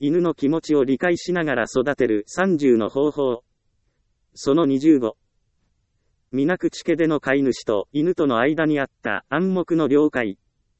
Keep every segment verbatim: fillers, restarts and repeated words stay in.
犬の気持ちを理解しながら育てるさんじゅうの方法。そのにじゅうご。水口家での飼い主と犬との間にあった暗黙の了解。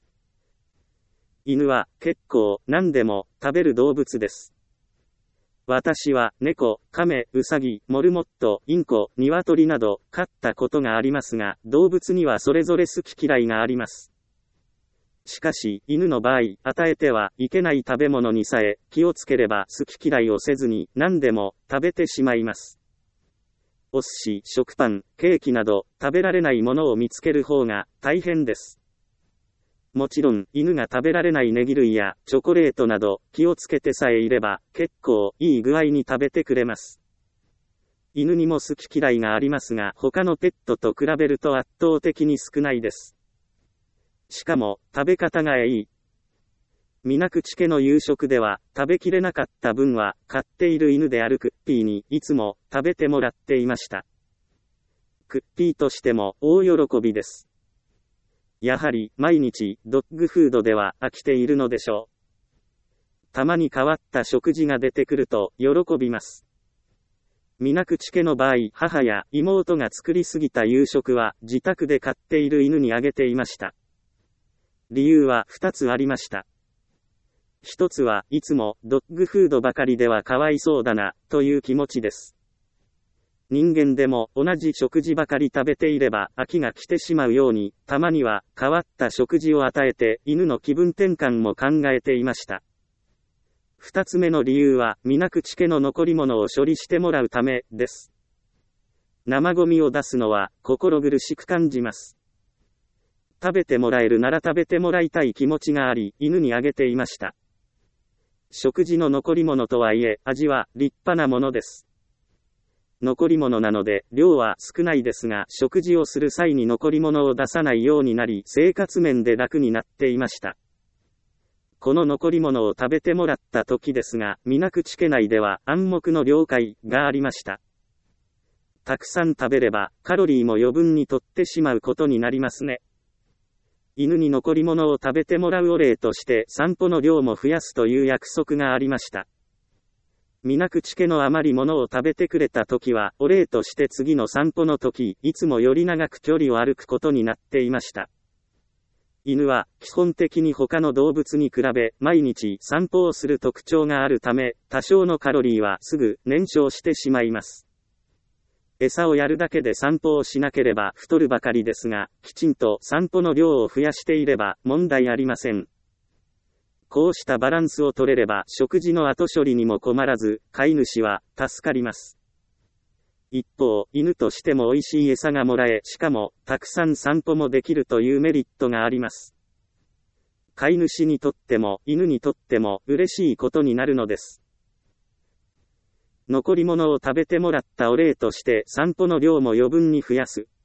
犬は結構何でも食べる動物です。私は猫、亀、ウサギ、モルモット、インコ、ニワトリなど飼ったことがありますが、動物にはそれぞれ好き嫌いがあります。しかし、犬の場合、与えてはいけない食べ物にさえ気をつければ好き嫌いをせずに何でも食べてしまいます。お寿司、食パン、ケーキなど食べられないものを見つける方が大変です。もちろん、犬が食べられないネギ類やチョコレートなど気をつけてさえいれば結構いい具合に食べてくれます。犬にも好き嫌いがありますが、他のペットと比べると圧倒的に少ないです。しかも、食べ方がいい。水口家の夕食では、食べきれなかった分は、飼っている犬であるクッピーにいつも食べてもらっていました。クッピーとしても大喜びです。やはり、毎日、ドッグフードでは飽きているのでしょう。たまに変わった食事が出てくると、喜びます。水口家の場合、母や妹が作りすぎた夕食は、自宅で飼っている犬にあげていました。理由はふたつありました。一つはいつもドッグフードばかりではかわいそうだな、という気持ちです。人間でも同じ食事ばかり食べていれば飽きが来てしまうように、たまには変わった食事を与えて犬の気分転換も考えていました。二つ目の理由は、水口家の残り物を処理してもらうためです。生ゴミを出すのは心苦しく感じます。食べてもらえるなら食べてもらいたい気持ちがあり、犬にあげていました。食事の残り物とはいえ、味は立派なものです。残り物なので、量は少ないですが、食事をする際に残り物を出さないようになり、生活面で楽になっていました。この残り物を食べてもらった時ですが、水口家内では暗黙の了解がありました。たくさん食べれば、カロリーも余分にとってしまうことになりますね。犬に残り物を食べてもらうお礼として散歩の量も増やすという約束がありました。水口家の余り物を食べてくれた時は、お礼として次の散歩の時、いつもより長く距離を歩くことになっていました。犬は基本的に他の動物に比べ毎日散歩をする特徴があるため、多少のカロリーはすぐ燃焼してしまいます。餌をやるだけで散歩をしなければ太るばかりですが、きちんと散歩の量を増やしていれば問題ありません。こうしたバランスを取れれば食事の後処理にも困らず、飼い主は助かります。一方、犬としても美味しい餌がもらえ、しかもたくさん散歩もできるというメリットがあります。飼い主にとっても犬にとっても嬉しいことになるのです。残り物を食べてもらったお礼として散歩の量も余分に増やす。